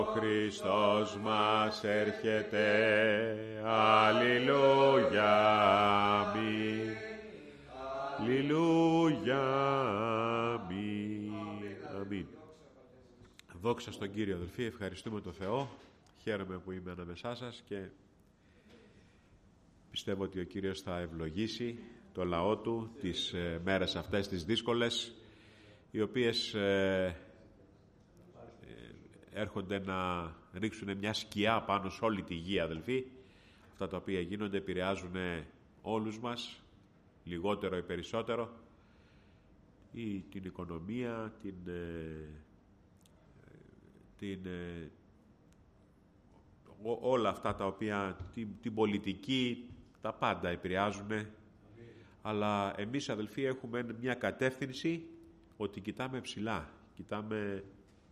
Ο Χριστός μας έρχεται, αλληλούια, αμήν. Αλληλούια, αμήν. Δόξα στον Κύριο, αδελφοί, ευχαριστούμε τον Θεό. Χαίρομαι που είμαι ανάμεσά σας και πιστεύω ότι ο Κύριος θα ευλογήσει το λαό Του τις μέρες αυτές τις δύσκολες, οι οποίες έρχονται να ρίξουν μια σκιά πάνω σε όλη τη γη, αδελφοί. Αυτά τα οποία γίνονται επηρεάζουν όλους μας, λιγότερο ή περισσότερο, ή την οικονομία, όλα αυτά τα οποία, την πολιτική, τα πάντα επηρεάζουν. Αλλά εμείς, αδελφοί, έχουμε μια κατεύθυνση ότι κοιτάμε ψηλά, κοιτάμε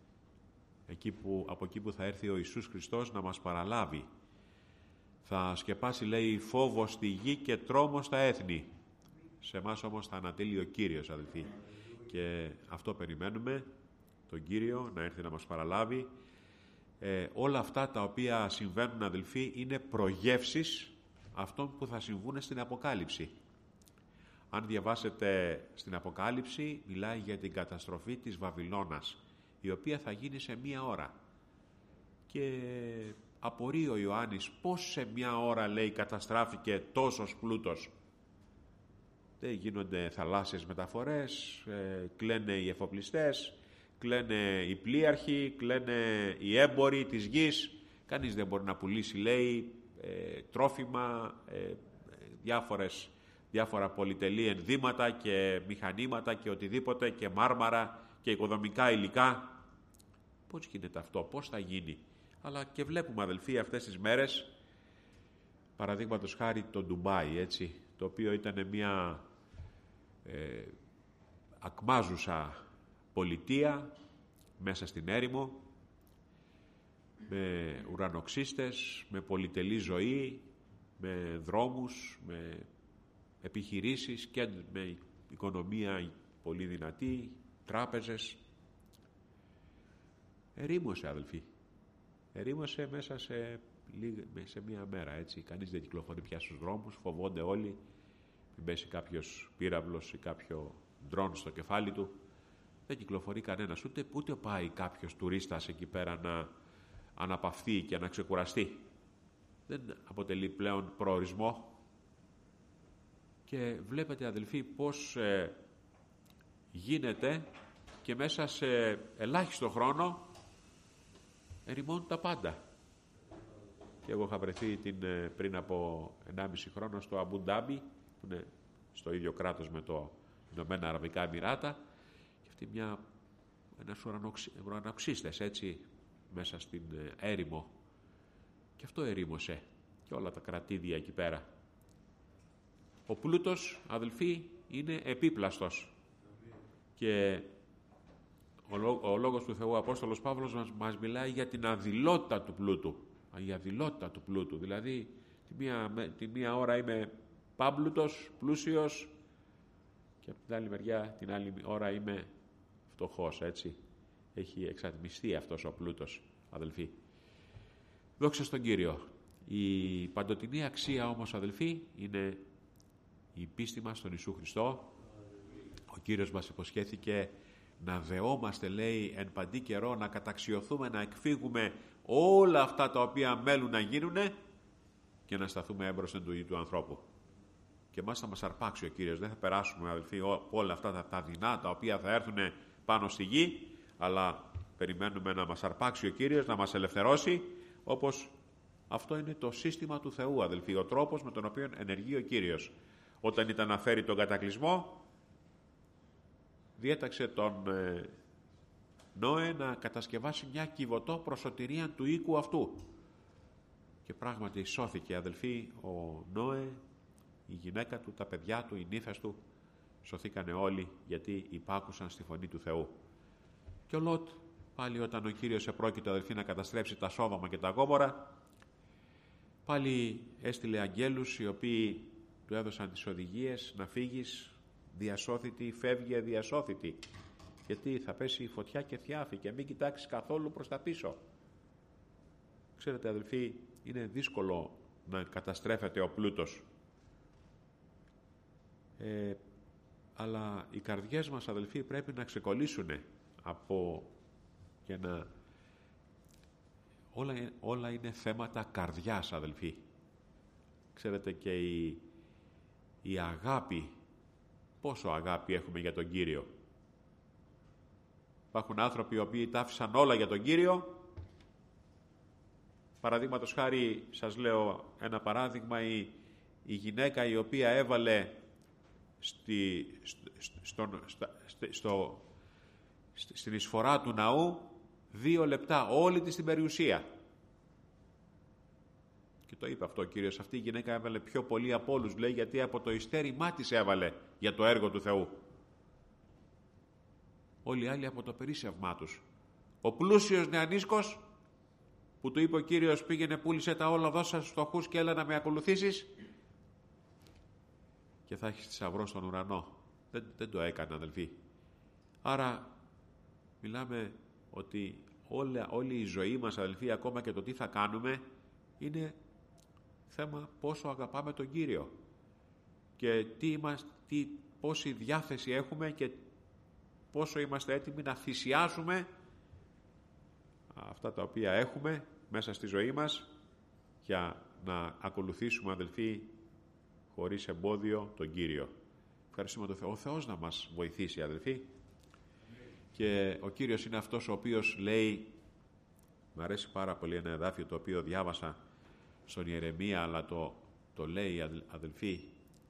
από εκεί που θα έρθει ο Ιησούς Χριστός να μας παραλάβει. Θα σκεπάσει, λέει, φόβο στη γη και τρόμο στα έθνη. Σε εμάς όμως θα ανατείλει ο Κύριος, αδελφοί. Και αυτό περιμένουμε, τον Κύριο να έρθει να μας παραλάβει. Όλα αυτά τα οποία συμβαίνουν, αδελφοί, είναι προγεύσεις αυτών που θα συμβούν στην Αποκάλυψη. Αν διαβάσετε στην Αποκάλυψη, μιλάει για την καταστροφή της Βαβυλώνας, η οποία θα γίνει σε μία ώρα. Και απορεί ο Ιωάννης πώς σε μία ώρα, λέει, καταστράφηκε τόσος πλούτος. Δεν γίνονται θαλάσσιες μεταφορές, κλαίνε οι εφοπλιστές, κλαίνε οι πλοίαρχοι, κλαίνε οι έμποροι της γης. Κανείς δεν μπορεί να πουλήσει, λέει, τρόφιμα, διάφορα πολυτελή ενδύματα και μηχανήματα και οτιδήποτε και μάρμαρα και οικοδομικά υλικά. Πώς γίνεται αυτό, πώς θα γίνει? Αλλά και βλέπουμε, αδελφοί, αυτές τις μέρες, παραδείγματος χάρη το Ντουμπάι, έτσι, το οποίο ήταν μια ακμάζουσα πολιτεία μέσα στην έρημο, με ουρανοξύστες, με πολυτελή ζωή, με δρόμους, με επιχειρήσεις και με οικονομία πολύ δυνατή, τράπεζες. Ερήμωσε, αδελφοί. Ερήμωσε μέσα σε μία μέρα, έτσι. Κανείς δεν κυκλοφορεί πια στους δρόμους, φοβόνται όλοι. Μην πέσει κάποιος πύραυλος ή κάποιο ντρόν στο κεφάλι του. Δεν κυκλοφορεί κανένας, ούτε πάει κάποιος τουρίστας εκεί πέρα να αναπαυθεί και να ξεκουραστεί. Δεν αποτελεί πλέον προορισμό. Και βλέπετε, αδελφοί, πώς γίνεται και μέσα σε ελάχιστο χρόνο ερημώνουν τα πάντα. Και εγώ είχα βρεθεί πριν από 1,5 χρόνο στο Αμπουντάμπι, που είναι στο ίδιο κράτος με το Ηνωμένα Αραβικά Εμιράτα, και αυτή ένας ουρανοξύστες, έτσι, μέσα στην έρημο. Και αυτό ερήμωσε και όλα τα κρατήδια εκεί πέρα. Ο πλούτος, αδελφοί, είναι επίπλαστος. Και ο Λόγος του Θεού, ο Απόστολος Παύλος, μας μιλάει για την αδειλότητα του πλούτου. Η αδειλότητα του πλούτου. Δηλαδή, τη μία ώρα είμαι πάμπλουτος, πλούσιος, και από την άλλη μεριά, την άλλη ώρα είμαι φτωχός, έτσι. Έχει εξατμιστεί αυτός ο πλούτος, αδελφοί. Δόξα στον Κύριο. Η παντοτινή αξία όμως, αδελφοί, είναι η πίστη μας στον Ιησού Χριστό. Ο Κύριος μας υποσχέθηκε να δεόμαστε, λέει, εν παντή καιρό, να καταξιωθούμε, να εκφύγουμε όλα αυτά τα οποία μέλουν να γίνουνε και να σταθούμε έμπροσθεν του Υιού του ανθρώπου. Και μας θα μας αρπάξει ο Κύριος. Δεν θα περάσουμε, αδελφοί, όλα αυτά τα δεινά τα οποία θα έρθουν πάνω στη γη, αλλά περιμένουμε να μας αρπάξει ο Κύριος, να μας ελευθερώσει, όπως αυτό είναι το σύστημα του Θεού, αδελφοί, ο τρόπος με τον οποίο ενεργεί ο Κύριος. Όταν ήταν να φέρει τον κατακλυσμό, διέταξε τον Νόε να κατασκευάσει μια κυβωτό προς σωτηρία του οίκου αυτού. Και πράγματι σώθηκε, αδελφοί, ο Νόε, η γυναίκα του, τα παιδιά του, οι νύφες του, σωθήκανε όλοι γιατί υπάκουσαν στη φωνή του Θεού. Και ο Λότ, πάλι όταν ο Κύριος επρόκειτο, αδελφοί, να καταστρέψει τα Σόδομα και τα Γόμορα, πάλι έστειλε αγγέλους οι οποίοι του έδωσαν τις οδηγίες να φύγεις διασώθητη, φεύγει διασώθητη, γιατί θα πέσει η φωτιά και θιάφη και μην κοιτάξεις καθόλου προς τα πίσω. Ξέρετε αδελφοί, είναι δύσκολο να καταστρέφεται ο πλούτος. Αλλά οι καρδιές μας αδελφοί πρέπει να ξεκολλήσουν από και να... Όλα είναι θέματα καρδιάς αδελφοί. Ξέρετε και η αγάπη, πόσο αγάπη έχουμε για τον Κύριο. Υπάρχουν άνθρωποι οι οποίοι τα άφησαν όλα για τον Κύριο. Παραδείγματος χάρη, σας λέω ένα παράδειγμα, η γυναίκα η οποία έβαλε στην εισφορά του ναού 2 λεπτά, όλη της την περιουσία. Και το είπε αυτό ο Κύριος, αυτή η γυναίκα έβαλε πιο πολύ από όλους, λέει, γιατί από το ειστέρημά της έβαλε για το έργο του Θεού. Όλοι οι άλλοι από το περίσσευμά τους. Ο πλούσιος νεανίσκος, που του είπε ο Κύριος, πήγαινε, πούλησε τα όλα, δώσα στους φτωχούς και έλα να με ακολουθήσεις και θα έχεις θησαυρό στον ουρανό. Δεν το έκανε αδελφοί. Άρα μιλάμε ότι όλη η ζωή μας αδελφοί, ακόμα και το τι θα κάνουμε, είναι θέμα πόσο αγαπάμε τον Κύριο και πόση διάθεση έχουμε και πόσο είμαστε έτοιμοι να θυσιάσουμε αυτά τα οποία έχουμε μέσα στη ζωή μας για να ακολουθήσουμε αδελφοί χωρίς εμπόδιο τον Κύριο. Ευχαριστούμε τον Θεό. Ο Θεός να μας βοηθήσει αδελφοί. Και ο Κύριος είναι αυτός ο οποίος λέει, μου αρέσει πάρα πολύ ένα εδάφιο το οποίο διάβασα στον Ιερεμία, αλλά το λέει αδελφοί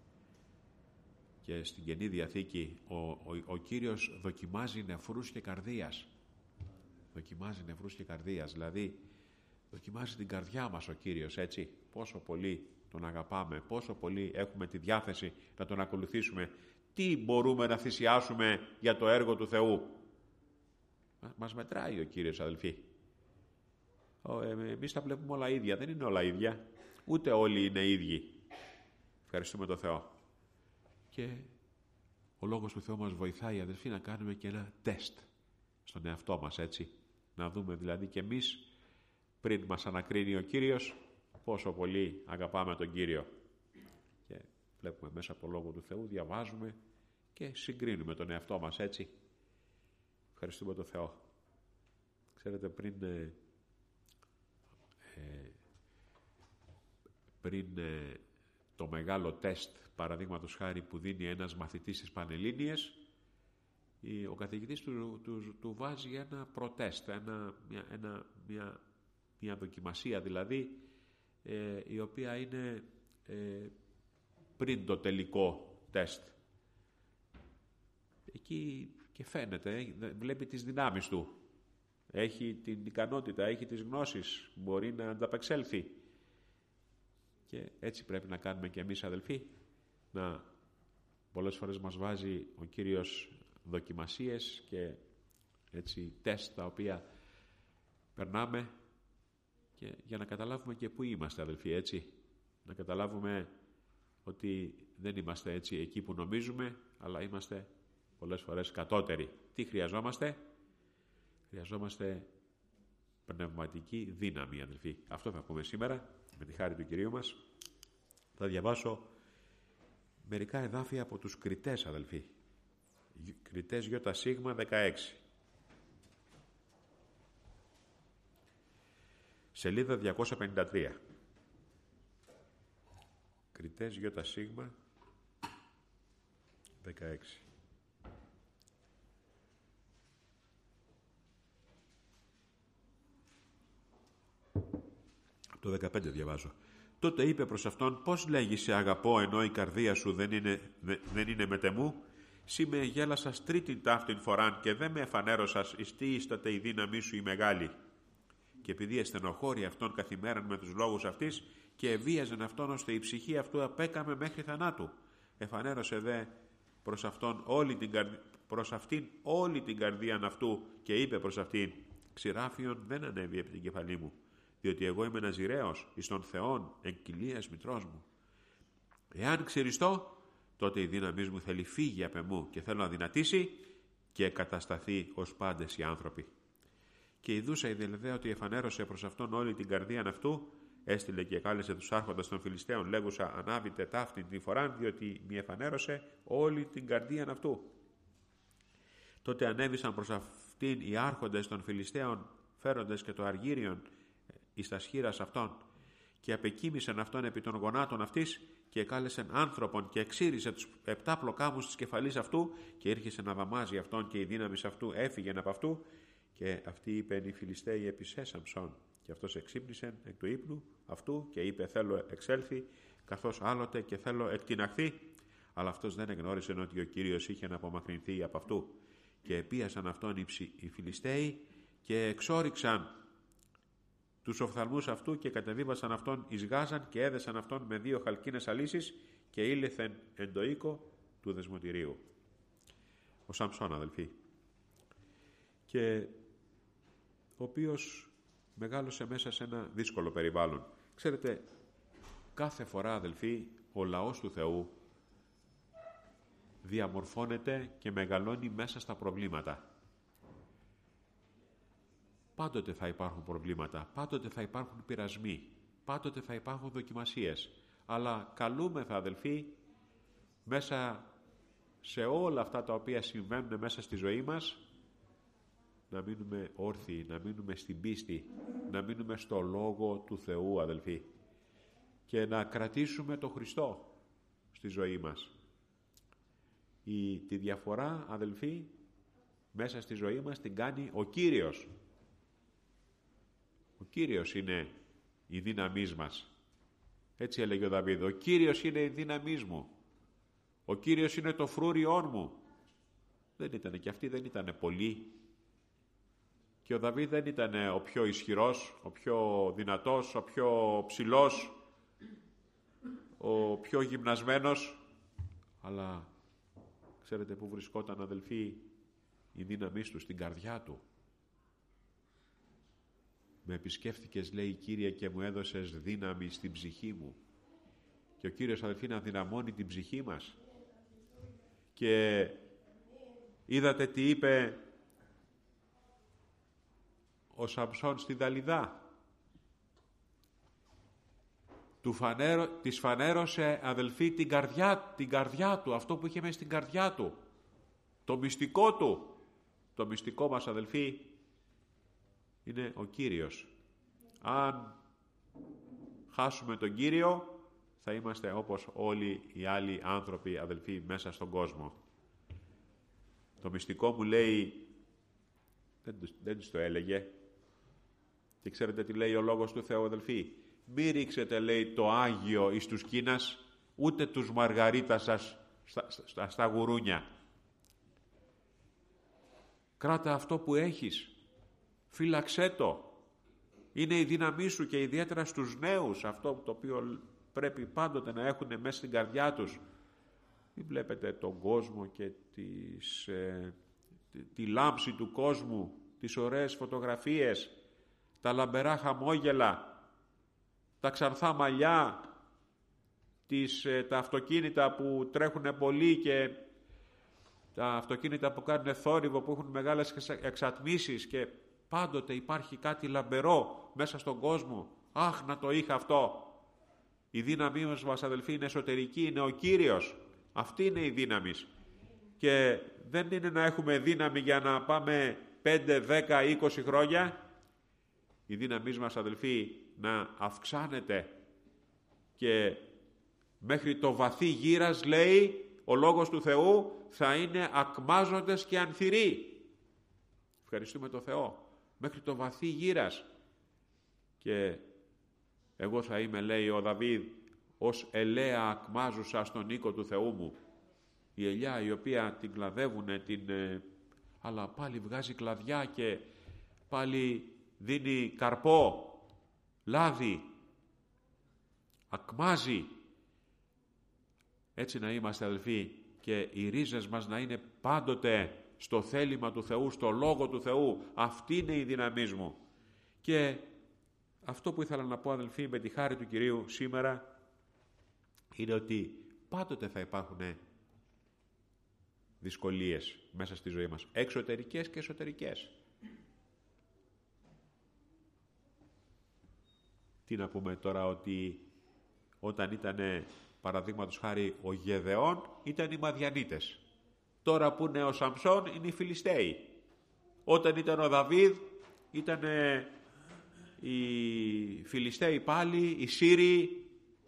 και στην Καινή Διαθήκη, ο Κύριος δοκιμάζει νεφρούς και καρδίας. Δοκιμάζει νεφρούς και καρδίας, δηλαδή δοκιμάζει την καρδιά μας ο Κύριος, έτσι, πόσο πολύ τον αγαπάμε, πόσο πολύ έχουμε τη διάθεση να τον ακολουθήσουμε, τι μπορούμε να θυσιάσουμε για το έργο του Θεού. Μας μετράει ο Κύριος αδελφοί. Εμείς τα βλέπουμε όλα ίδια, δεν είναι όλα ίδια, ούτε όλοι είναι ίδιοι. Ευχαριστούμε τον Θεό. Και ο Λόγος του Θεού μας βοηθάει αδελφοί να κάνουμε και ένα τεστ στον εαυτό μας, έτσι, να δούμε δηλαδή και εμείς πριν μας ανακρίνει ο Κύριος πόσο πολύ αγαπάμε τον Κύριο. Και βλέπουμε μέσα από το Λόγο του Θεού, διαβάζουμε και συγκρίνουμε τον εαυτό μας, έτσι. Ευχαριστούμε τον Θεό. Ξέρετε, πριν το μεγάλο τεστ, παραδείγματος χάρη, που δίνει ένας μαθητής στις Πανελλήνιες, ο καθηγητής του βάζει ένα προτέστ, μια δοκιμασία δηλαδή, η οποία είναι πριν το τελικό τεστ. Εκεί και φαίνεται, βλέπει τις δυνάμεις του. Έχει την ικανότητα, έχει τις γνώσεις, μπορεί να ανταπεξέλθει. Και έτσι πρέπει να κάνουμε και εμείς αδελφοί. Πολλές φορές μας βάζει ο Κύριος δοκιμασίες και έτσι τεστ τα οποία περνάμε και για να καταλάβουμε και πού είμαστε αδελφοί, έτσι. Να καταλάβουμε ότι δεν είμαστε έτσι εκεί που νομίζουμε, αλλά είμαστε πολλές φορές κατώτεροι. Τι χρειαζόμαστε? Χρειαζόμαστε πνευματική δύναμη αδελφοί. Αυτό θα πούμε σήμερα με τη χάρη του Κυρίου μας. Θα διαβάσω μερικά εδάφια από τους Κριτές αδελφοί. Κριτές ΙΣ 16. Σελίδα 253. Κριτές ΙΣ 16. Το 15 διαβάζω. Τότε είπε προς αυτόν, πώς λέγεις σε αγαπώ ενώ η καρδία σου δεν είναι μετεμού? Σύ με γέλασας τρίτην ταύτην φοράν και δεν με εφανέρωσας εις τι ίσταται η δύναμή σου η μεγάλη. Και επειδή εστενοχώρη αυτόν καθημέραν με τους λόγους αυτής και εβίαζεν αυτόν ώστε η ψυχή αυτού απέκαμε μέχρι θανάτου. Εφανέρωσε δε προς αυτήν όλη την καρδίαν αυτού και είπε προς αυτήν, ξηράφιον δεν ανέβει επί την κεφαλή μου, διότι εγώ είμαι ναζιραίος εις των Θεών εν κοιλίας μητρός μου. Εάν ξυριστώ, τότε η δύναμή μου θέλει φύγει απ' εμού και θέλω να δυνατήσει και κατασταθεί ως πάντες οι άνθρωποι. Και ειδούσα η Δελδαία ότι εφανέρωσε προς αυτόν όλη την καρδίαν αυτού, έστειλε και κάλεσε τους άρχοντας των Φιλιστέων, λέγουσα ανάβητε ταύτην τη φοράν, διότι μη εφανέρωσε όλη την καρδίαν αυτού. Τότε ανέβησαν προς αυτήν οι άρχοντες των Φιλιστέων, φέροντες και το αργύριον εις τα σχήρας αυτών, και απεκοίμησαν αυτόν επί των γονάτων αυτής, και εκάλεσαν άνθρωπον και εξήρισε τους 7 πλοκάμους της κεφαλής αυτού, και ήρχισε να δαμάζει αυτόν, και η δύναμη αυτού έφυγε από αυτού. Και αυτοί είπεν οι Φιλιστέοι επισέ Σαμψόν. Και αυτός εξύπνησε εκ του ύπνου αυτού και είπε θέλω εξέλθει, καθώς άλλοτε και θέλω εκτιναχθεί. Αλλά αυτός δεν εγνώρισε ότι ο Κύριος είχε να απομακρυνθεί από αυτού. Και επίασαν αυτόν οι Φιλιστέοι και εξόριξαν τους οφθαλμούς αυτού και κατεβίβασαν αυτόν εις Γάζαν και έδεσαν αυτόν με 2 χαλκίνες αλύσεις και ήλθεν εν το οίκο του δεσμοτηρίου. Ο Σαμψόν, αδελφοί. Και ο οποίος μεγάλωσε μέσα σε ένα δύσκολο περιβάλλον. Ξέρετε, κάθε φορά, αδελφοί, ο λαός του Θεού διαμορφώνεται και μεγαλώνει μέσα στα προβλήματα. Πάντοτε θα υπάρχουν προβλήματα, πάντοτε θα υπάρχουν πειρασμοί, πάντοτε θα υπάρχουν δοκιμασίες. Αλλά καλούμεθα, αδελφοί, μέσα σε όλα αυτά τα οποία συμβαίνουν μέσα στη ζωή μας, να μείνουμε όρθιοι, να μείνουμε στην πίστη, να μείνουμε στο Λόγο του Θεού, αδελφοί, και να κρατήσουμε το Χριστό στη ζωή μας. Τη διαφορά, αδελφοί, μέσα στη ζωή μας την κάνει ο Κύριος. Ο Κύριος είναι η δύναμή μας. Έτσι έλεγε ο Δαβίδ, ο Κύριος είναι η δύναμή μου. Ο Κύριος είναι το φρούριόν μου. Δεν ήτανε, και αυτοί δεν ήτανε πολλοί. Και ο Δαβίδ δεν ήταν ο πιο ισχυρός, ο πιο δυνατός, ο πιο ψηλός, ο πιο γυμνασμένος. Αλλά ξέρετε πού βρισκόταν, αδελφοί, η δύναμή του? Στην καρδιά του. Με επισκέφθηκες, λέει, Κύριε, και μου έδωσες δύναμη στην ψυχή μου. Και ο Κύριος, αδελφοί, να δυναμώνει την ψυχή μας. Και είδατε τι είπε ο Σαμψόν στη Δαλιδά. Της φανέρωσε, αδελφοί, την καρδιά του, αυτό που είχε μέσα στην καρδιά του, το μυστικό του. Το μυστικό μας, αδελφοί, είναι ο Κύριος. Αν χάσουμε τον Κύριο, θα είμαστε όπως όλοι οι άλλοι άνθρωποι, αδελφοί, μέσα στον κόσμο. Το μυστικό μου, λέει, δεν τους το έλεγε. Και ξέρετε τι λέει ο Λόγος του Θεού, αδελφοί? Μη ρίξετε, λέει, το Άγιο εις τους Κίνας, ούτε τους Μαργαρίτα σας στα γουρούνια. Κράτα αυτό που έχεις. Φύλαξέ το. Είναι η δύναμή σου, και ιδιαίτερα στους νέους, αυτό το οποίο πρέπει πάντοτε να έχουν μέσα στην καρδιά τους. Μην βλέπετε τον κόσμο και τη λάμψη του κόσμου, τις ωραίες φωτογραφίες, τα λαμπερά χαμόγελα, τα ξανθά μαλλιά, τα αυτοκίνητα που τρέχουν πολύ και τα αυτοκίνητα που κάνουν θόρυβο, που έχουν μεγάλες εξατμίσεις, και πάντοτε υπάρχει κάτι λαμπερό μέσα στον κόσμο. Αχ, να το είχα αυτό. Η δύναμή μας, αδελφοί, είναι εσωτερική, είναι ο Κύριος. Αυτή είναι η δύναμη. Και δεν είναι να έχουμε δύναμη για να πάμε 5, 10, 20 χρόνια. Η δύναμή μας, αδελφοί, να αυξάνεται και μέχρι το βαθύ γύρας, λέει ο Λόγος του Θεού, θα είναι ακμάζοντες και ανθυροί. Ευχαριστούμε τον Θεό. Μέχρι το βαθύ γύρας. Και εγώ θα είμαι, λέει ο Δαβίδ, ως ελαία ακμάζουσα στον οίκο του Θεού μου. Η ελιά η οποία την κλαδεύουνε, αλλά πάλι βγάζει κλαδιά και πάλι δίνει καρπό, λάδι, ακμάζει. Έτσι να είμαστε, αδελφοί, και οι ρίζες μας να είναι πάντοτε στο θέλημα του Θεού, στο Λόγο του Θεού. Αυτή είναι η δύναμή μου. Και αυτό που ήθελα να πω, αδελφοί, με τη χάρη του Κυρίου σήμερα, είναι ότι πάντοτε θα υπάρχουν δυσκολίες μέσα στη ζωή μας, εξωτερικές και εσωτερικές. Τι να πούμε τώρα, ότι όταν ήταν παραδείγματος χάρη ο Γεδεών, ήταν οι Μαδιανίτες. Τώρα που είναι ο Σαμψόν, είναι οι Φιλιστέοι. Όταν ήταν ο Δαβίδ, ήταν οι Φιλιστέοι πάλι, οι Σύριοι.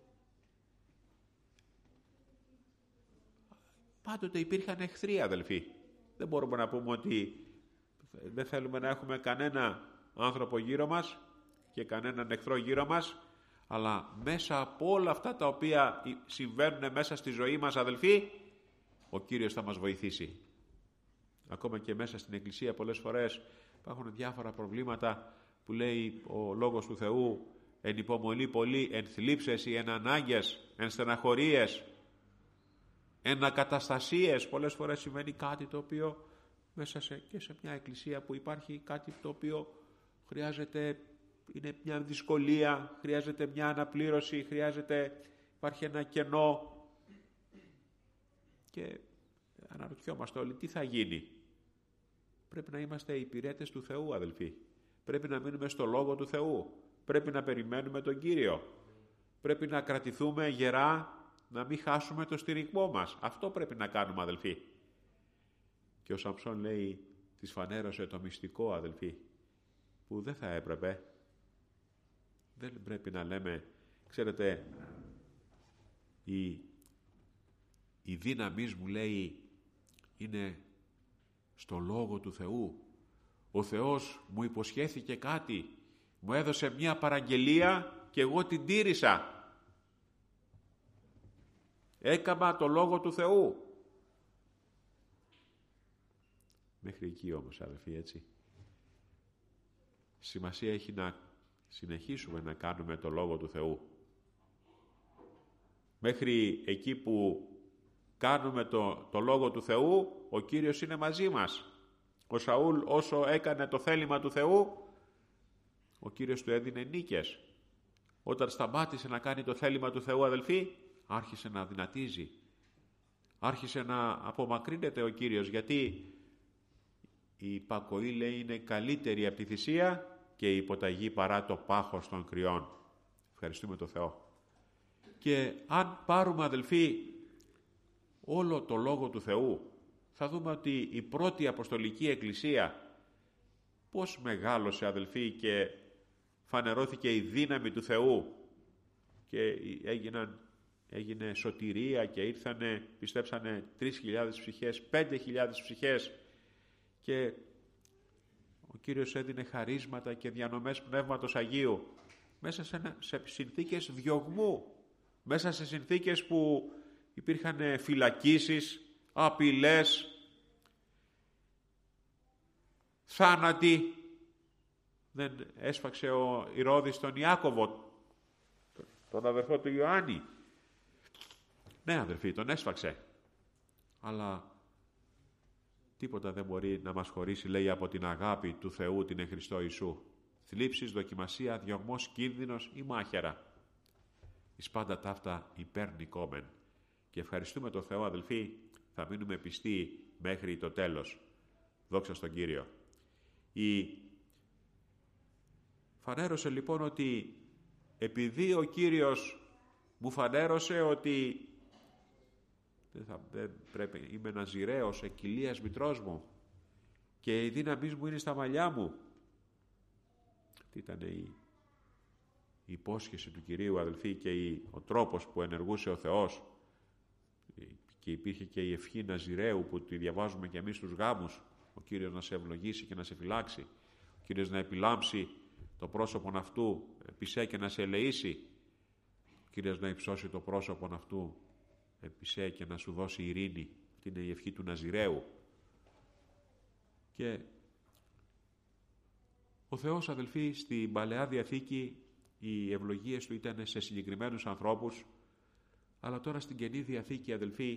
Πάντοτε υπήρχαν εχθροί, αδελφοί. Δεν μπορούμε να πούμε ότι δεν θέλουμε να έχουμε κανένα άνθρωπο γύρω μας και κανέναν εχθρό γύρω μας, αλλά μέσα από όλα αυτά τα οποία συμβαίνουν μέσα στη ζωή μας, αδελφοί, ο Κύριος θα μας βοηθήσει. Ακόμα και μέσα στην Εκκλησία πολλές φορές υπάρχουν διάφορα προβλήματα που λέει ο Λόγος του Θεού, εν υπομονή πολύ, εν θλίψες ή εν ανάγκες, εν στεναχωρίες, εν ακαταστασίες. Πολλές φορές συμβαίνει κάτι το οποίο μέσα και σε μια εκκλησία που υπάρχει κάτι το οποίο χρειάζεται, είναι μια δυσκολία, χρειάζεται μια αναπλήρωση, υπάρχει ένα κενό και αναρωτιόμαστε όλοι τι θα γίνει. Πρέπει να είμαστε υπηρέτες του Θεού, αδελφοί. Πρέπει να μείνουμε στο Λόγο του Θεού. Πρέπει να περιμένουμε τον Κύριο. Πρέπει να κρατηθούμε γερά, να μην χάσουμε το στηριγμό μας. Αυτό πρέπει να κάνουμε, αδελφοί. Και ο Σαμψόν λέει, της φανέρωσε το μυστικό, αδελφοί, που δεν θα έπρεπε. Δεν πρέπει να λέμε, ξέρετε, η δύναμη μου, λέει, είναι στο Λόγο του Θεού. Ο Θεός μου υποσχέθηκε κάτι, μου έδωσε μια παραγγελία και εγώ την τήρησα. Έκαμα το Λόγο του Θεού. Μέχρι εκεί όμως, αδελφοί, έτσι. Σημασία έχει να συνεχίσουμε να κάνουμε το Λόγο του Θεού. Μέχρι εκεί που κάνουμε το Λόγο του Θεού, ο Κύριος είναι μαζί μας. Ο Σαούλ όσο έκανε το θέλημα του Θεού, ο Κύριος του έδινε νίκες. Όταν σταμάτησε να κάνει το θέλημα του Θεού, αδελφοί, άρχισε να δυνατίζει. Άρχισε να απομακρύνεται ο Κύριος, γιατί η υπακοή, λέει, είναι καλύτερη από τη θυσία και η υποταγή παρά το πάχος των κρυών. Ευχαριστούμε τον Θεό. Και αν πάρουμε, αδελφοί, όλο το Λόγο του Θεού, θα δούμε ότι η πρώτη Αποστολική Εκκλησία πώς μεγάλωσε, αδελφοί, και φανερώθηκε η δύναμη του Θεού και έγινε σωτηρία και πιστέψανε 3.000 ψυχές, 5.000 ψυχές και ο Κύριος έδινε χαρίσματα και διανομές Πνεύματος Αγίου μέσα σε συνθήκες διωγμού, μέσα σε συνθήκες που υπήρχαν φυλακίσεις, απειλές, θάνατοι. Δεν έσφαξε ο Ηρώδης τον Ιάκωβο, τον αδερφό του Ιωάννη? Ναι, αδερφοί, τον έσφαξε. Αλλά τίποτα δεν μπορεί να μας χωρίσει, λέει, από την αγάπη του Θεού, την εν Χριστώ Ιησού. Θλίψεις, δοκιμασία, διωγμός, κίνδυνος ή μάχαιρα. Εις πάντα ταύτα υπερνικόμεν. Και ευχαριστούμε τον Θεό, αδελφοί, θα μείνουμε πιστοί μέχρι το τέλος. Δόξα στον Κύριο. Φανέρωσε λοιπόν ότι επειδή ο Κύριος μου φανέρωσε ότι δεν πρέπει, είμαι ναζιραίος εκκυλίας μητρός μου και η δύναμή μου είναι στα μαλλιά μου. Τι ήταν η υπόσχεση του Κυρίου, αδελφοί, και ο τρόπος που ενεργούσε ο Θεός, και υπήρχε και η ευχή Ναζιραίου που τη διαβάζουμε και εμείς στους γάμους. Ο Κύριος να σε ευλογήσει και να σε φυλάξει, ο Κύριος να επιλάμψει το πρόσωπον αυτού επισέ και να σε ελεήσει, ο Κύριος να υψώσει το πρόσωπον αυτού επισέ και να σου δώσει ειρήνη. Αυτή είναι η ευχή του Ναζιραίου. Και ο Θεός, αδελφοί, στην Παλαιά Διαθήκη οι ευλογίες του ήταν σε συγκεκριμένους ανθρώπους, αλλά τώρα στην Καινή Διαθήκη, αδελφοί,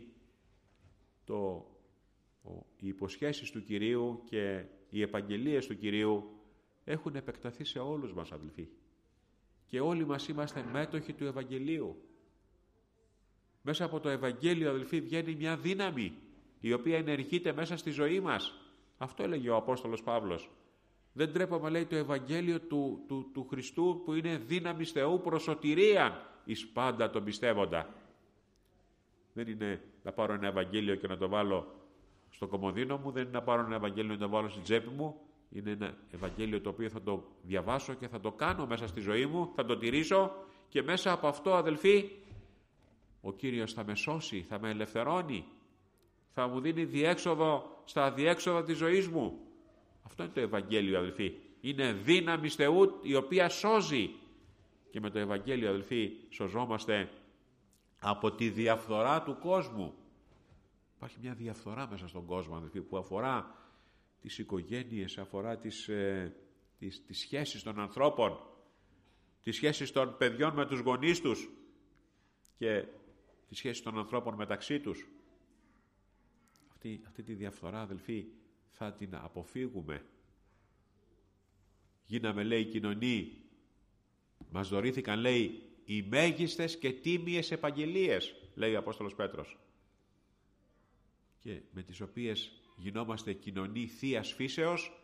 οι υποσχέσεις του Κυρίου και οι επαγγελίες του Κυρίου έχουν επεκταθεί σε όλους μας, αδελφοί. Και όλοι μας είμαστε μέτοχοι του Ευαγγελίου. Μέσα από το Ευαγγέλιο, αδελφοί, βγαίνει μια δύναμη η οποία ενεργείται μέσα στη ζωή μας. Αυτό έλεγε ο Απόστολος Παύλος. Δεν τρέπομαι, λέει, το Ευαγγέλιο του Χριστού, που είναι δύναμης Θεού προς σωτηρίαν εις πάντα τον πιστεύοντα. Δεν είναι να πάρω ένα Ευαγγέλιο και να το βάλω στο κομοδίνο μου, δεν είναι να πάρω ένα Ευαγγέλιο να το βάλω στην τσέπη μου. Είναι ένα Ευαγγέλιο το οποίο θα το διαβάσω και θα το κάνω μέσα στη ζωή μου, θα το τηρήσω, και μέσα από αυτό, αδελφοί, ο Κύριος θα με σώσει, θα με ελευθερώνει, θα μου δίνει διέξοδο στα αδιέξοδα της ζωής μου. Αυτό είναι το Ευαγγέλιο, αδελφοί. Είναι δύναμη Θεού η οποία σώζει. Και με το Ευαγγέλιο, αδελφοί, σωζόμαστε από τη διαφθορά του κόσμου. Υπάρχει μια διαφθορά μέσα στον κόσμο, αδελφοί, που αφορά τις οικογένειες, αφορά τις σχέσεις των ανθρώπων, τις σχέσεις των παιδιών με τους γονείς τους και τις σχέσεις των ανθρώπων μεταξύ τους. Αυτή τη διαφθορά, αδελφοί, θα την αποφύγουμε. Γίναμε, λέει, κοινωνοί. Μας δωρήθηκαν, λέει, οι μέγιστες και τίμιες επαγγελίες, λέει ο Απόστολος Πέτρος, και με τις οποίες γινόμαστε κοινωνοί θείας φύσεως,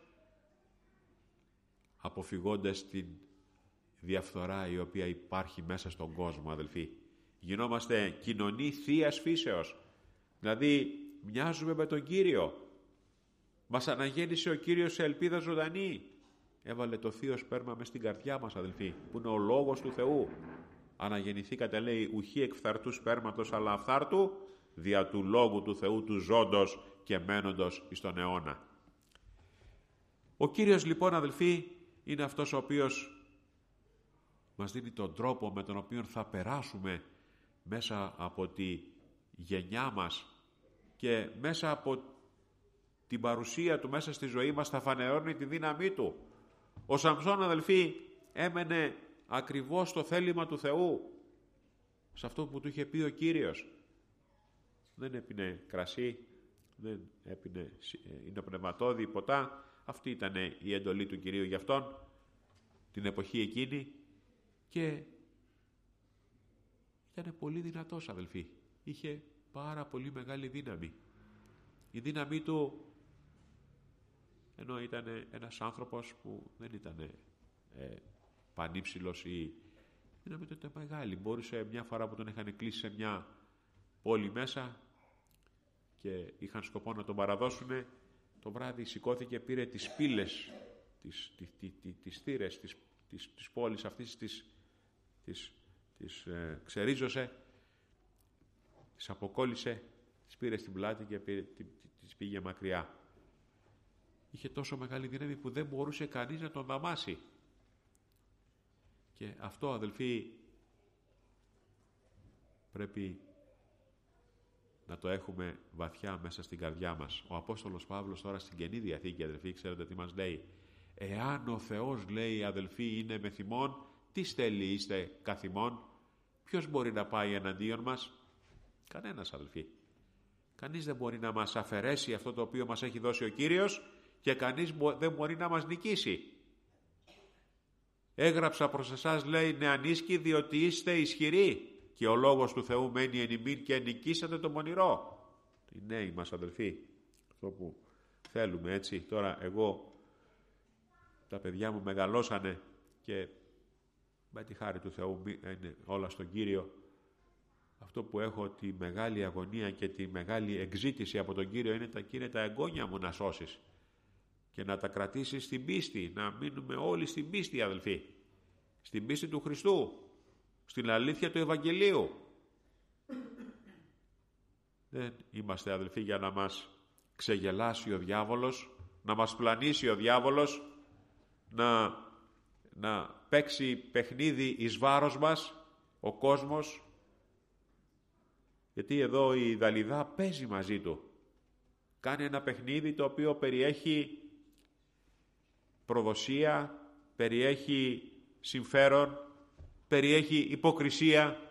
αποφυγώντας την διαφθορά η οποία υπάρχει μέσα στον κόσμο, αδελφοί. Γινόμαστε κοινωνοί θείας φύσεως. Δηλαδή, μοιάζουμε με τον Κύριο. Μας αναγέννησε ο Κύριος σε ελπίδα ζωντανή. Έβαλε το θείο σπέρμα μες στην καρδιά μας, αδελφοί, που είναι ο Λόγος του Θεού. Αναγεννηθήκατε, λέει, ουχή εκ φθαρτού σπέρματος, αλλά αφθάρτου, δια του Λόγου του Θεού, του ζώντος και μένοντος εις τον αιώνα. Ο Κύριος, λοιπόν, αδελφοί, είναι αυτός ο οποίος μας δίνει τον τρόπο με τον οποίο θα περάσουμε μέσα από τη γενιά μας και μέσα από την παρουσία του μέσα στη ζωή μας θα φανερώνει τη δύναμή του. Ο Σαμψών, αδελφοί, έμενε ακριβώς στο θέλημα του Θεού, σε αυτό που του είχε πει ο Κύριος. Δεν έπινε κρασί, δεν έπινε υνοπνευματώδη ποτά. Αυτή ήταν η εντολή του Κυρίου για αυτόν την εποχή εκείνη, και ήταν πολύ δυνατός, αδελφοί. Είχε πάρα πολύ μεγάλη δύναμη. Η δύναμή του, ενώ ήταν ένας άνθρωπος που δεν ήταν πανύψηλος, η δύναμη του ήταν μεγάλη. Μπορούσε, μια φορά που τον είχαν κλείσει σε μια πόλη μέσα και είχαν σκοπό να τον παραδώσουν, το βράδυ σηκώθηκε, πήρε τις πύλες, τις θύρες της πόλης αυτής, τις ξερίζωσε, τις αποκόλλησε, τις πήρε στην πλάτη και τις πήγε μακριά. Είχε τόσο μεγάλη δύναμη που δεν μπορούσε κανείς να τον δαμάσει. Και αυτό, αδελφοί, πρέπει να το έχουμε βαθιά μέσα στην καρδιά μας. Ο Απόστολος Παύλος τώρα στην Καινή Διαθήκη, αδελφοί, ξέρετε τι μας λέει? Εάν ο Θεός, λέει, αδελφοί, είναι μεθ' ημών, τι στέλνει είστε καθ' ημών? Ποιος μπορεί να πάει εναντίον μας? Κανένας, αδελφοί. Κανείς δεν μπορεί να μας αφαιρέσει αυτό το οποίο μας έχει δώσει ο Κύριος, και κανείς δεν μπορεί να μας νικήσει. Έγραψα προς εσάς, λέει, νεανίσκοι, διότι είστε ισχυροί, και ο Λόγος του Θεού μένει εν ημίν, και νικήσατε τον πονηρό. Οι νέοι μας, αδελφοί, αυτό που θέλουμε, έτσι. Τώρα εγώ, τα παιδιά μου μεγαλώσανε και με τη χάρη του Θεού είναι όλα στον Κύριο. Αυτό που έχω τη μεγάλη αγωνία και τη μεγάλη εξήτηση από τον Κύριο είναι τα εγγόνια μου να σώσεις και να τα κρατήσεις στην πίστη, να μείνουμε όλοι στην πίστη, αδελφοί, στην πίστη του Χριστού, στην αλήθεια του Ευαγγελίου. Δεν είμαστε, αδελφοί, για να μας ξεγελάσει ο διάβολος, να μας πλανήσει ο διάβολος, να παίξει παιχνίδι εις βάρος μας ο κόσμος, γιατί εδώ η Δαλιδά παίζει μαζί του. Κάνει ένα παιχνίδι το οποίο περιέχει προδοσία, περιέχει συμφέρον, περιέχει υποκρισία.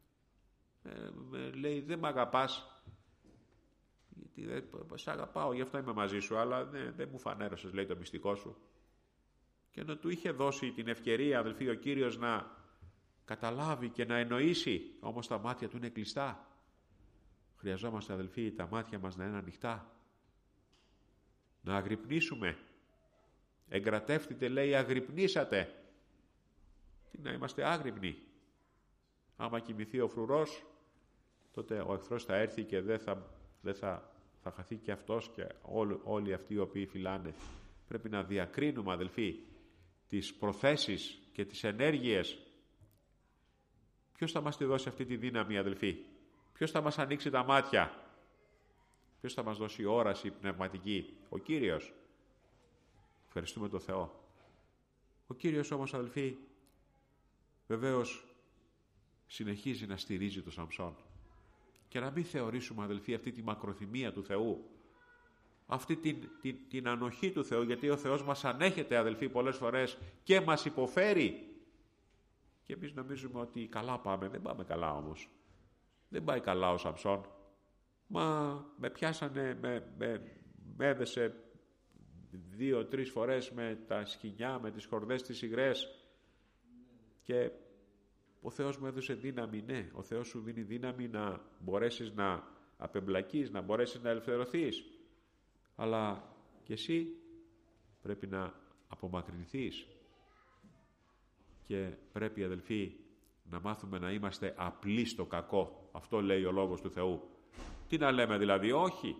Λέει, δεν μ' αγαπάς, γιατί σ' αγαπάω, γι' αυτό είμαι μαζί σου, αλλά δεν μου φανέρωσες, λέει, το μυστικό σου. Και να του είχε δώσει την ευκαιρία, αδελφοί, ο Κύριος να καταλάβει και να εννοήσει, όμως τα μάτια του είναι κλειστά. Χρειαζόμαστε, αδελφοί, τα μάτια μας να είναι ανοιχτά, να αγρυπνήσουμε. Εγκρατεύτητε, λέει, αγρυπνήσατε. Τι να είμαστε άγρυπνοι? Άμα κοιμηθεί ο φρουρός, τότε ο εχθρός θα έρθει και θα χαθεί και αυτός και όλοι αυτοί οι οποίοι φυλάνε. Πρέπει να διακρίνουμε, αδελφοί, τις προθέσεις και τις ενέργειες. Ποιος θα μας τη δώσει αυτή τη δύναμη, αδελφοί? Ποιος θα μας ανοίξει τα μάτια? Ποιος θα μας δώσει όραση πνευματική? Ο Κύριος. Ευχαριστούμε τον Θεό. Ο Κύριος όμως, αδελφοί, βεβαίως συνεχίζει να στηρίζει τον Σαμψόν. Και να μην θεωρήσουμε, αδελφοί, αυτή τη μακροθυμία του Θεού, αυτή την ανοχή του Θεού, γιατί ο Θεός μας ανέχεται, αδελφοί, πολλές φορές και μας υποφέρει. Και εμείς νομίζουμε ότι καλά πάμε. Δεν πάμε καλά όμως. Δεν πάει καλά ο Σαμψόν. Μα με πιάσανε, με έδεσε 2-3 φορές με τα σκοινιά, με τις χορδές της υγρές, και ο Θεός μου έδωσε δύναμη. Ναι, ο Θεός σου δίνει δύναμη να μπορέσεις να απεμπλακείς, να μπορέσεις να ελευθερωθείς. Αλλά και εσύ πρέπει να απομακρυνθείς. Και πρέπει, αδελφοί, να μάθουμε να είμαστε απλοί στο κακό. Αυτό λέει ο Λόγος του Θεού. Τι να λέμε δηλαδή? Όχι.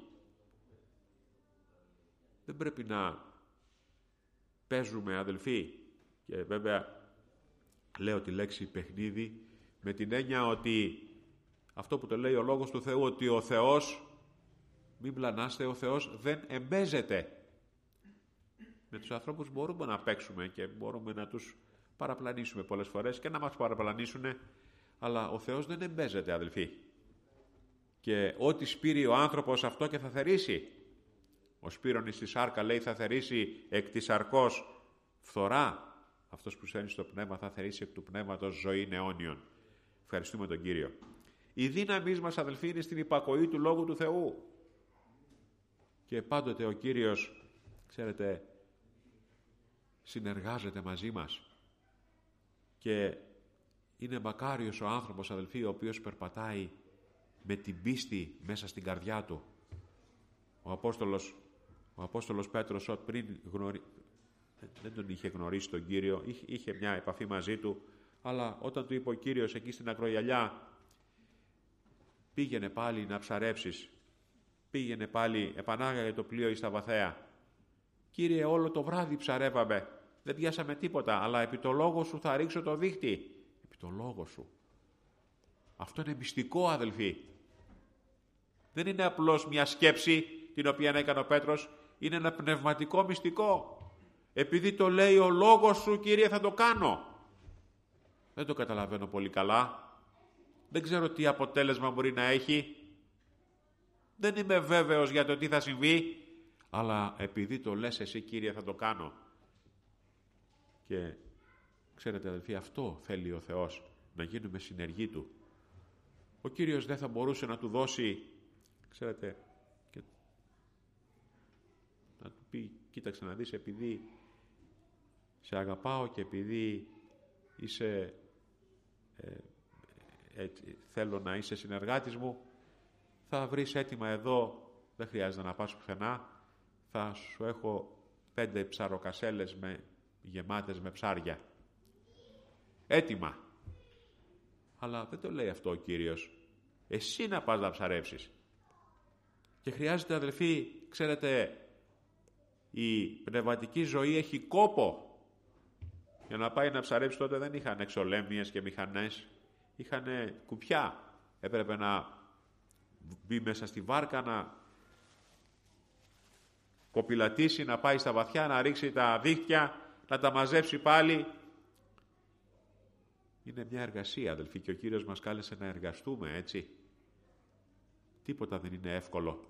Δεν πρέπει να παίζουμε, αδελφοί, και βέβαια λέω τη λέξη παιχνίδι με την έννοια ότι αυτό που το λέει ο Λόγος του Θεού, ότι ο Θεός, μην πλανάστε, ο Θεός δεν εμπέζεται. Με τους ανθρώπους μπορούμε να παίξουμε και μπορούμε να τους παραπλανήσουμε πολλές φορές και να μας παραπλανήσουν, αλλά ο Θεός δεν εμπέζεται, αδελφοί. Και ό,τι σπείρει ο άνθρωπος, αυτό και θα θερήσει. Ο σπείρονης στη σάρκα, λέει, θα θερήσει εκ της σαρκός φθορά. Αυτός που σέρνει στο πνεύμα θα θερήσει εκ του πνεύματος ζωή αιώνιων. Ευχαριστούμε τον Κύριο. Η δύναμή μας, αδελφοί, είναι στην υπακοή του Λόγου του Θεού. Και πάντοτε ο Κύριος, ξέρετε, συνεργάζεται μαζί μας. Και είναι μακάριος ο άνθρωπος, αδελφοί, ο οποίος περπατάει με την πίστη μέσα στην καρδιά του. Ο Απόστολος Πέτρος, πριν δεν τον είχε γνωρίσει τον Κύριο, είχε μια επαφή μαζί του, αλλά όταν του είπε ο Κύριος εκεί στην ακρογιαλιά, πήγαινε πάλι να ψαρέψεις, πήγαινε πάλι, επανάγαγε το πλοίο εις τα βαθαία. Κύριε, όλο το βράδυ ψαρεύαμε, δεν πιάσαμε τίποτα, αλλά επί το λόγο σου θα ρίξω το δίχτυ. Επί το λόγο σου. Αυτό είναι μυστικό, αδελφοί. Δεν είναι απλώς μια σκέψη την οποία έκανε ο Πέτρος, είναι ένα πνευματικό μυστικό. Επειδή το λέει ο Λόγος σου, Κύριε, θα το κάνω. Δεν το καταλαβαίνω πολύ καλά. Δεν ξέρω τι αποτέλεσμα μπορεί να έχει. Δεν είμαι βέβαιος για το τι θα συμβεί, αλλά επειδή το λες εσύ, Κύριε, θα το κάνω. Και ξέρετε, αδελφοί, αυτό θέλει ο Θεός, να γίνουμε συνεργοί Του. Ο Κύριος δεν θα μπορούσε να του δώσει, ξέρετε, και να του πει, κοίταξε να δεις, επειδή σε αγαπάω και επειδή είσαι, θέλω να είσαι συνεργάτης μου, θα βρεις έτοιμα εδώ, δεν χρειάζεται να πας πουθενά, θα σου έχω 5 ψαροκασέλες γεμάτες με ψάρια. Έτοιμα. Αλλά δεν το λέει αυτό ο Κύριος. Εσύ να πας να ψαρέψεις. Και χρειάζεται, αδελφοί, ξέρετε, η πνευματική ζωή έχει κόπο. Για να πάει να ψαρέψει τότε δεν είχαν εξολέμιες και μηχανές. Είχαν κουπιά. Έπρεπε να μπει μέσα στη βάρκα, να κοπηλατήσει, να πάει στα βαθιά, να ρίξει τα δίχτυα, να τα μαζέψει πάλι. Είναι μια εργασία, αδελφοί, και ο Κύριος μας κάλεσε να εργαστούμε, έτσι. Τίποτα δεν είναι εύκολο.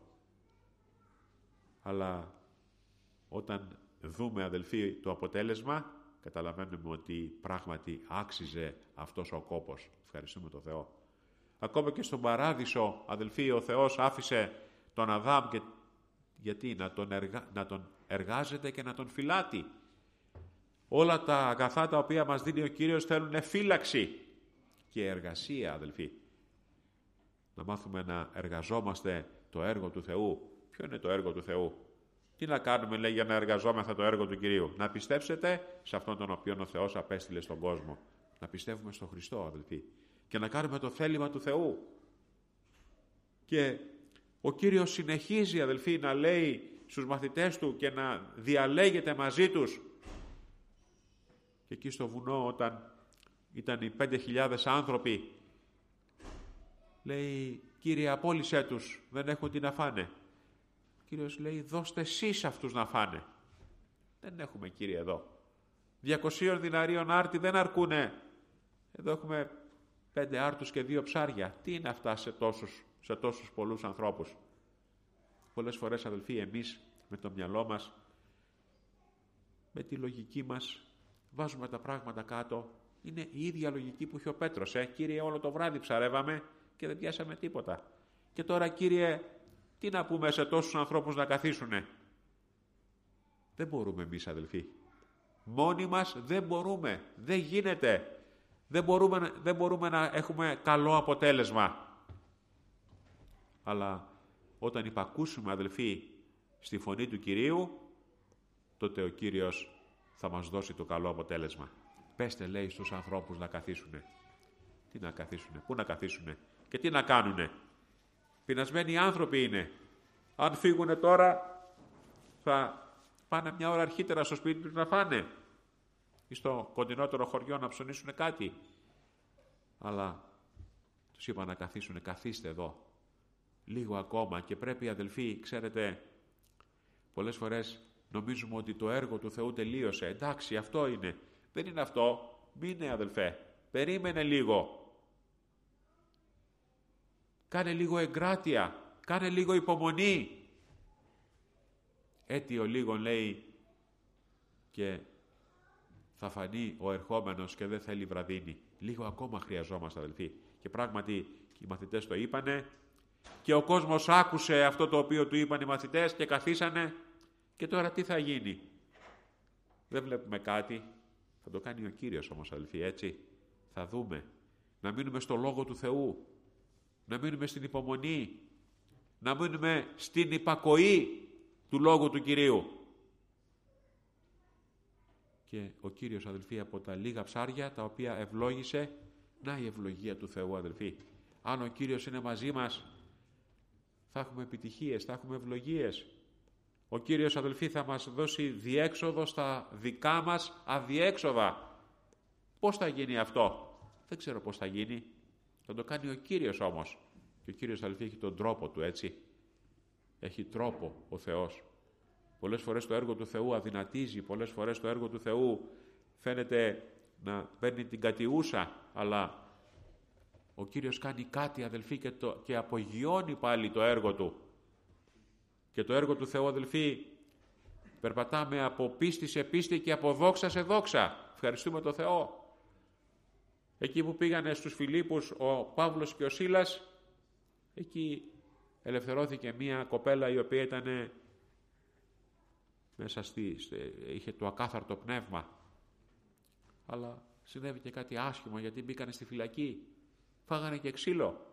Αλλά όταν δούμε, αδελφοί, το αποτέλεσμα, καταλαβαίνουμε ότι πράγματι άξιζε αυτός ο κόπος. Ευχαριστούμε τον Θεό. Ακόμα και στον παράδεισο, αδελφοί, ο Θεός άφησε τον Αδάμ γιατί να τον εργάζεται και να τον φυλάτει. Όλα τα αγαθά τα οποία μας δίνει ο Κύριος θέλουν φύλαξη και εργασία, αδελφοί. Να μάθουμε να εργαζόμαστε το έργο του Θεού. Ποιο είναι το έργο του Θεού? Τι Τι να κάνουμε, λέει, για να εργαζόμεθα το έργο του Κυρίου? Να πιστέψετε σε αυτόν τον οποίο ο Θεός απέστειλε στον κόσμο. Να πιστεύουμε στον Χριστό, αδελφοί. Και να κάνουμε το θέλημα του Θεού. Και ο Κύριος συνεχίζει, αδελφοί, να λέει στους μαθητές του και να διαλέγεται μαζί τους. Και εκεί στο βουνό, όταν ήταν οι 5.000 άνθρωποι, λέει, Κύριε, απόλυσέ τους, δεν έχουν τι να φάνε. Ο Κύριος λέει, δώστε εσείς αυτούς να φάνε. Δεν έχουμε, Κύριε, εδώ. 200 διναρίων άρτη δεν αρκούνε. Εδώ έχουμε 5 άρτους και 2 ψάρια. Τι είναι αυτά σε τόσους πολλούς ανθρώπους? Πολλές φορές, αδελφοί, εμείς με το μυαλό μας, με τη λογική μας, βάζουμε τα πράγματα κάτω. Είναι η ίδια λογική που είχε ο Πέτρος. Κύριε, όλο το βράδυ ψαρεύαμε και δεν πιάσαμε τίποτα. Και τώρα, Κύριε, τι να πούμε σε τόσους ανθρώπους να καθίσουνε? Δεν μπορούμε εμείς, αδελφοί. Μόνοι μας δεν μπορούμε. Δεν γίνεται. Δεν μπορούμε να έχουμε καλό αποτέλεσμα. Αλλά όταν υπακούσουμε, αδελφοί, στη φωνή του Κυρίου, τότε ο Κύριος θα μας δώσει το καλό αποτέλεσμα. Πέστε, λέει, στους ανθρώπους να καθίσουνε. Τι να καθίσουνε, πού να καθίσουνε και τι να κάνουνε? Πεινασμένοι άνθρωποι είναι. Αν φύγουνε τώρα, θα πάνε μια ώρα αρχίτερα στο σπίτι τους να φάνε ή στο κοντινότερο χωριό να ψωνίσουνε κάτι. Αλλά τους είπα να καθίσουνε. Καθίστε εδώ λίγο ακόμα. Και πρέπει, αδελφοί, ξέρετε, πολλές φορές νομίζουμε ότι το έργο του Θεού τελείωσε. Εντάξει, αυτό είναι. Δεν είναι αυτό. Μείνε, αδελφέ. Περίμενε λίγο. Κάνε λίγο εγκράτεια. Κάνε λίγο υπομονή. Αίτιο λίγον, λέει, και θα φανεί ο ερχόμενος και δεν θέλει βραδύνη. Λίγο ακόμα χρειαζόμαστε, αδελφοί. Και πράγματι οι μαθητές το είπανε και ο κόσμος άκουσε αυτό το οποίο του είπαν οι μαθητές και καθίσανε. Και τώρα τι θα γίνει? Δεν βλέπουμε κάτι. Θα το κάνει ο Κύριος όμως, αδελφοί, έτσι. Θα δούμε. Να μείνουμε στο Λόγο του Θεού. Να μείνουμε στην υπομονή. Να μείνουμε στην υπακοή του Λόγου του Κυρίου. Και ο Κύριος, αδελφοί, από τα λίγα ψάρια τα οποία ευλόγησε, να η ευλογία του Θεού, αδελφοί. Αν ο Κύριος είναι μαζί μας, θα έχουμε επιτυχίες, θα έχουμε ευλογίες. Ο Κύριος, αδελφοί, θα μας δώσει διέξοδο στα δικά μας αδιέξοδα. Πώς θα γίνει αυτό? Δεν ξέρω πώς θα γίνει. Θα το κάνει ο Κύριος όμως. Και ο Κύριος, αδελφοί, έχει τον τρόπο του, έτσι. Έχει τρόπο ο Θεός. Πολλές φορές το έργο του Θεού αδυνατίζει, πολλές φορές το έργο του Θεού φαίνεται να παίρνει την κατιούσα, αλλά ο Κύριος κάνει κάτι, αδελφοί, και απογειώνει πάλι το έργο του. Και το έργο του Θεού, αδελφοί, περπατάμε από πίστη σε πίστη και από δόξα σε δόξα. Ευχαριστούμε τον Θεό. Εκεί που πήγανε στους Φιλίππους ο Παύλος και ο Σίλας, εκεί ελευθερώθηκε μία κοπέλα η οποία ήταν μέσα είχε το ακάθαρτο πνεύμα. Αλλά συνέβη και κάτι άσχημο, γιατί μπήκανε στη φυλακή. Φάγανε και ξύλο.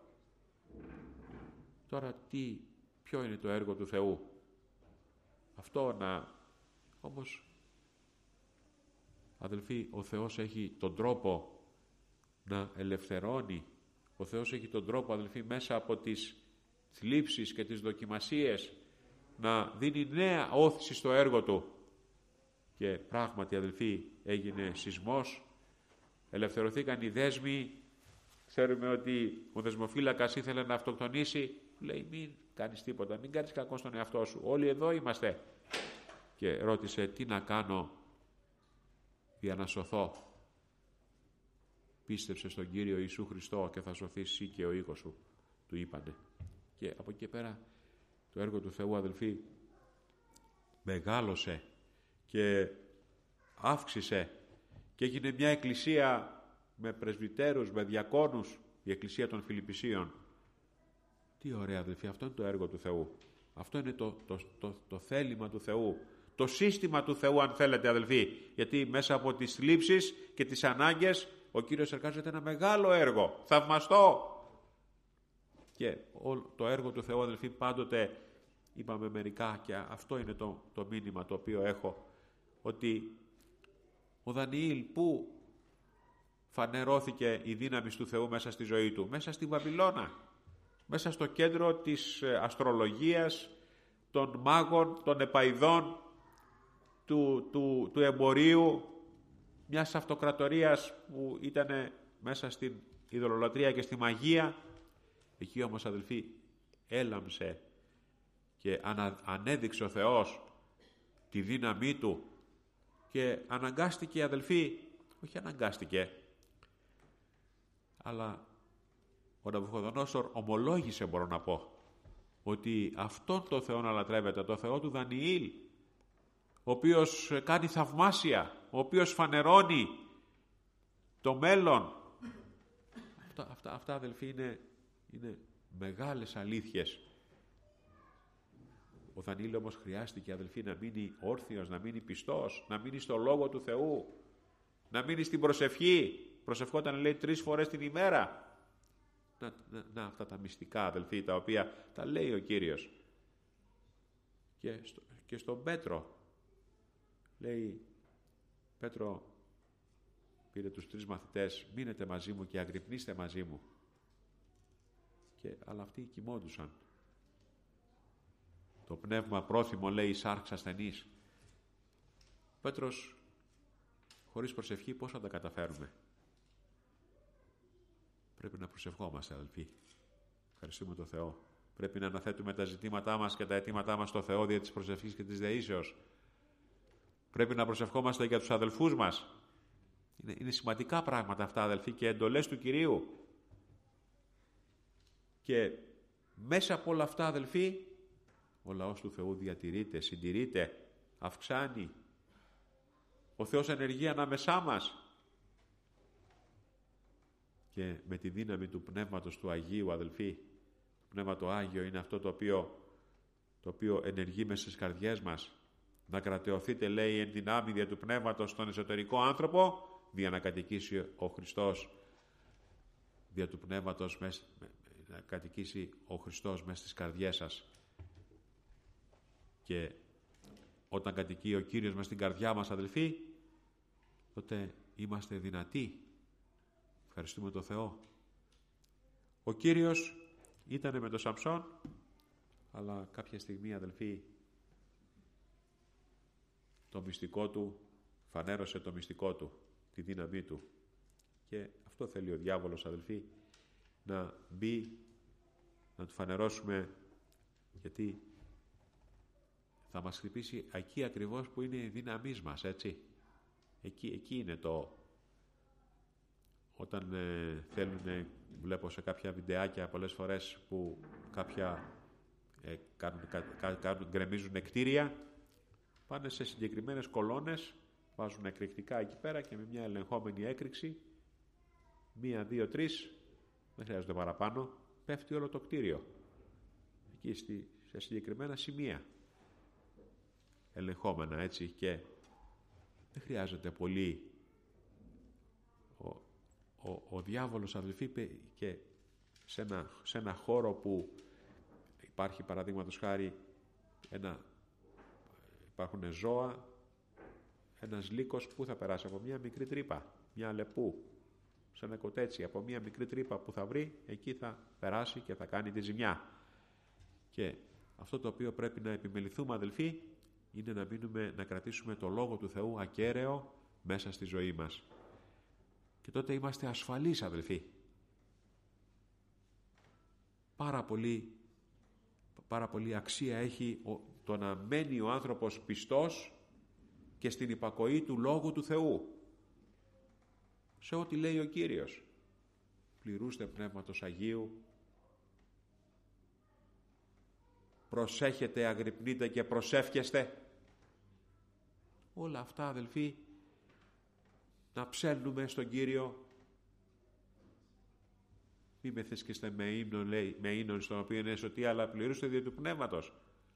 Τώρα ποιο είναι το έργο του Θεού? Αυτό όμως, αδελφοί, ο Θεός έχει τον τρόπο να ελευθερώνει. Ο Θεός έχει τον τρόπο, αδελφοί, μέσα από τις θλίψεις και τις δοκιμασίες να δίνει νέα όθηση στο έργο του. Και πράγματι, αδελφοί, έγινε σεισμός, ελευθερωθήκαν οι δέσμοι. Ξέρουμε ότι ο δεσμοφύλακας ήθελε να αυτοκτονήσει. Λέει, μην κάνεις τίποτα, μην κάνεις κακό στον εαυτό σου. Όλοι εδώ είμαστε. Και ρώτησε, τι να κάνω για να σωθώ? Πίστεψε στον Κύριο Ιησού Χριστό και θα σωθείς εσύ και ο οίκος σου, του είπανε. Και από εκεί πέρα το έργο του Θεού, αδελφοί, μεγάλωσε και αύξησε και έγινε μια εκκλησία με πρεσβυτέρους, με διακόνους, η εκκλησία των Φιλιππισίων. Τι ωραία, αδελφοί, αυτό είναι το έργο του Θεού. Αυτό είναι το θέλημα του Θεού. Το σύστημα του Θεού, αν θέλετε, αδελφοί. Γιατί μέσα από τις θλίψεις και τις ανάγκες ο Κύριος εργάζεται ένα μεγάλο έργο, θαυμαστό. Και το έργο του Θεού, αδελφοί, πάντοτε είπαμε μερικά και αυτό είναι το μήνυμα το οποίο έχω, ότι ο Δανιήλ που φανερώθηκε η δύναμη του Θεού μέσα στη ζωή του? Μέσα στη Βαβυλώνα, μέσα στο κέντρο της αστρολογίας, των μάγων, των επαειδών, του εμπορίου, μιας αυτοκρατορίας που ήταν μέσα στην ειδωλολατρία και στη μαγεία. Εκεί όμως, αδελφοί, έλαμψε και ανέδειξε ο Θεός τη δύναμή Του και αναγκάστηκε, αδελφοί, όχι αναγκάστηκε, αλλά ο Ναβουχοδονόσορ ομολόγησε, μπορώ να πω, ότι αυτόν το Θεό να λατρεύεται, το Θεό του Δανιήλ, ο οποίος κάνει θαυμάσια, ο οποίος φανερώνει το μέλλον. Αυτά αδελφοί είναι μεγάλες αλήθειες. Ο Δανιήλ όμως χρειάστηκε, αδελφοί, να μείνει όρθιος, να μείνει πιστός, να μείνει στο Λόγο του Θεού, να μείνει στην προσευχή. Προσευχόταν, λέει, 3 φορές την ημέρα. Να αυτά τα μυστικά, αδελφοί, τα οποία τα λέει ο Κύριος. Και στον Πέτρο λέει, Πέτρο, πήρε τους 3 μαθητές, μείνετε μαζί μου και αγρυπνήστε μαζί μου. Αλλά αυτοί κοιμόντουσαν. Το πνεύμα πρόθυμο, λέει, σάρξ ασθενής. Πέτρος, χωρίς προσευχή πώς θα τα καταφέρουμε? Πρέπει να προσευχόμαστε, αδελφοί. Ευχαριστούμε τον Θεό. Πρέπει να αναθέτουμε τα ζητήματά μας και τα αιτήματά μας στο Θεό δια της προσευχής και της δεήσεως. Πρέπει να προσευχόμαστε για τους αδελφούς μας. Είναι σημαντικά πράγματα αυτά, αδελφοί, και εντολές του Κυρίου. Και μέσα από όλα αυτά, αδελφοί, ο λαός του Θεού διατηρείται, συντηρείται, αυξάνει. Ο Θεός ενεργεί ανάμεσά μας. Και με τη δύναμη του Πνεύματος του Αγίου, αδελφοί, το Πνεύμα το Άγιο είναι αυτό το οποίο ενεργεί μέσα στις καρδιές μας. Να κρατεωθείτε, λέει, εν δυνάμει δια του Πνεύματος στον εσωτερικό άνθρωπο, δια να κατοικήσει ο Χριστός, δια του Πνεύματος να κατοικήσει ο Χριστός μέσα στις καρδιές σας. Και όταν κατοικεί ο Κύριος μες στην καρδιά μας, αδελφοί, τότε είμαστε δυνατοί. Ευχαριστούμε τον Θεό. Ο Κύριος ήταν με τον Σαμψόν, αλλά κάποια στιγμή, αδελφοί, το μυστικό του, φανέρωσε το μυστικό του, τη δύναμή του. Και αυτό θέλει ο διάβολος, αδελφοί, να μπει, να του φανερώσουμε, γιατί θα μας χτυπήσει εκεί ακριβώς που είναι η δύναμή μας, έτσι. Εκεί είναι το... Όταν θέλουν, βλέπω σε κάποια βιντεάκια πολλές φορές που κάποια γκρεμίζουν κτίρια, πάνε σε συγκεκριμένες κολόνες, βάζουν εκρηκτικά εκεί πέρα και με μια ελεγχόμενη έκρηξη, 1, 2, 3, δεν χρειάζονται παραπάνω, πέφτει όλο το κτίριο. Εκεί σε συγκεκριμένα σημεία. Ελεγχόμενα, έτσι, και δεν χρειάζεται πολύ. Ο διάβολος, αδελφοί, και σε ένα χώρο που υπάρχει, παραδείγματος χάρη, υπάρχουν ζώα, ένας λύκος που θα περάσει από μια μικρή τρύπα, μια αλεπού, σε ένα κοτέτσι, από μια μικρή τρύπα που θα βρει, εκεί θα περάσει και θα κάνει τη ζημιά. Και αυτό το οποίο πρέπει να επιμεληθούμε, αδελφοί, είναι να κρατήσουμε το Λόγο του Θεού ακέραιο μέσα στη ζωή μας. Και τότε είμαστε ασφαλείς, αδελφοί. Πάρα πολύ αξία έχει το να μένει ο άνθρωπος πιστός και στην υπακοή του Λόγου του Θεού. Σε ό,τι λέει ο Κύριος. Πληρούστε Πνεύματος Αγίου. Προσέχετε, αγρυπνείτε και προσεύχεστε. Όλα αυτά, αδελφοί, να ψέλνουμε στον Κύριο. Μη μεθύσκεστε με ύμνον, λέει, με ύμνον στον οποίο είναι σωτή, αλλά πληρούστε δια του Πνεύματος.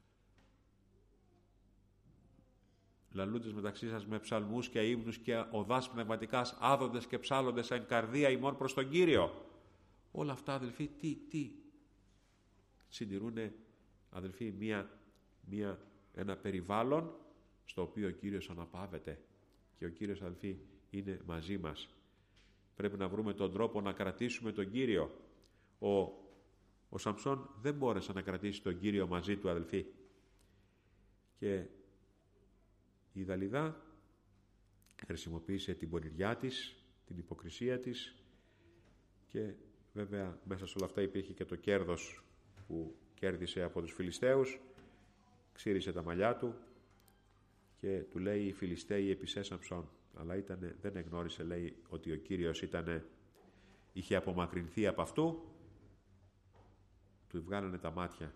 Λαλούντες μεταξύ σας με ψαλμούς και ύμνους και οδάς πνευματικάς, άδοντες και ψάλλοντες εν καρδία ημών προς τον Κύριο. Όλα αυτά, αδελφοί, τι συντηρούνε, αδελφοί, μία ένα περιβάλλον στο οποίο ο Κύριος αναπαύεται και ο Κύριος, αδελφοί, είναι μαζί μας. Πρέπει να βρούμε τον τρόπο να κρατήσουμε τον Κύριο. Ο Σαμψόν δεν μπόρεσε να κρατήσει τον Κύριο μαζί του, αδελφοί. Και η Δαλιδά χρησιμοποίησε την πονηριά της, την υποκρισία της, και βέβαια μέσα σε όλα αυτά υπήρχε και το κέρδος που κέρδισε από τους Φιλιστέους. Ξύρισε τα μαλλιά του και του λέει: οι Φιλιστέοι επισέ Σαμψόν. Αλλά δεν εγνώρισε, λέει, ότι ο Κύριος είχε απομακρυνθεί από αυτού. Του βγάλανε τα μάτια.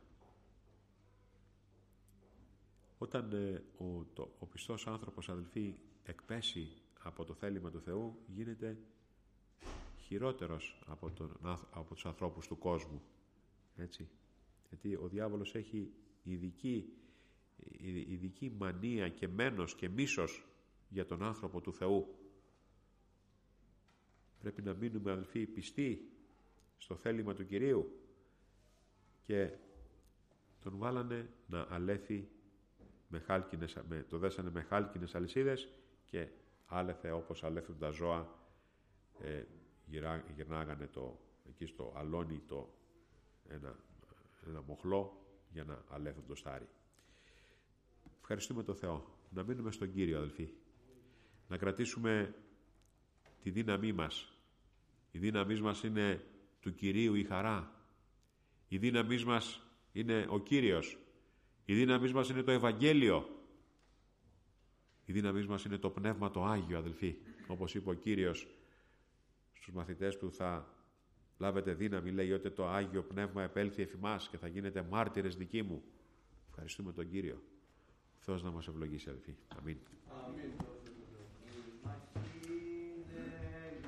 Όταν ο πιστός άνθρωπος, αδελφοί, εκπέσει από το θέλημα του Θεού, γίνεται χειρότερος από τους ανθρώπους του κόσμου. Έτσι. Γιατί ο διάβολος έχει ειδική μανία και μένος και μίσος για τον άνθρωπο του Θεού. Πρέπει να μείνουμε, αδελφοί, πιστοί στο θέλημα του Κυρίου, και τον βάλανε να αλέθει το δέσανε με χάλκινες αλυσίδες και άλεθε όπως αλέθουν τα ζώα. Γυρνάγανε εκεί στο αλόνι ένα μοχλό για να αλέθουν το στάρι. Ευχαριστούμε τον Θεό. Να μείνουμε στον Κύριο, αδελφοί. Να κρατήσουμε τη δύναμή μας. Η δύναμή μας είναι του Κυρίου η χαρά. Η δύναμή μας είναι ο Κύριος. Η δύναμή μας είναι το Ευαγγέλιο. Η δύναμή μας είναι το Πνεύμα το Άγιο, αδελφοί. Όπως είπε ο Κύριος στους μαθητές του: θα λάβετε δύναμη, λέει, ότι το Άγιο Πνεύμα επέλθει εφ' ημάς και θα γίνετε μάρτυρες δικοί μου. Ευχαριστούμε τον Κύριο. Ο Θεός να μας ευλογήσει, αδελφοί. Αμήν.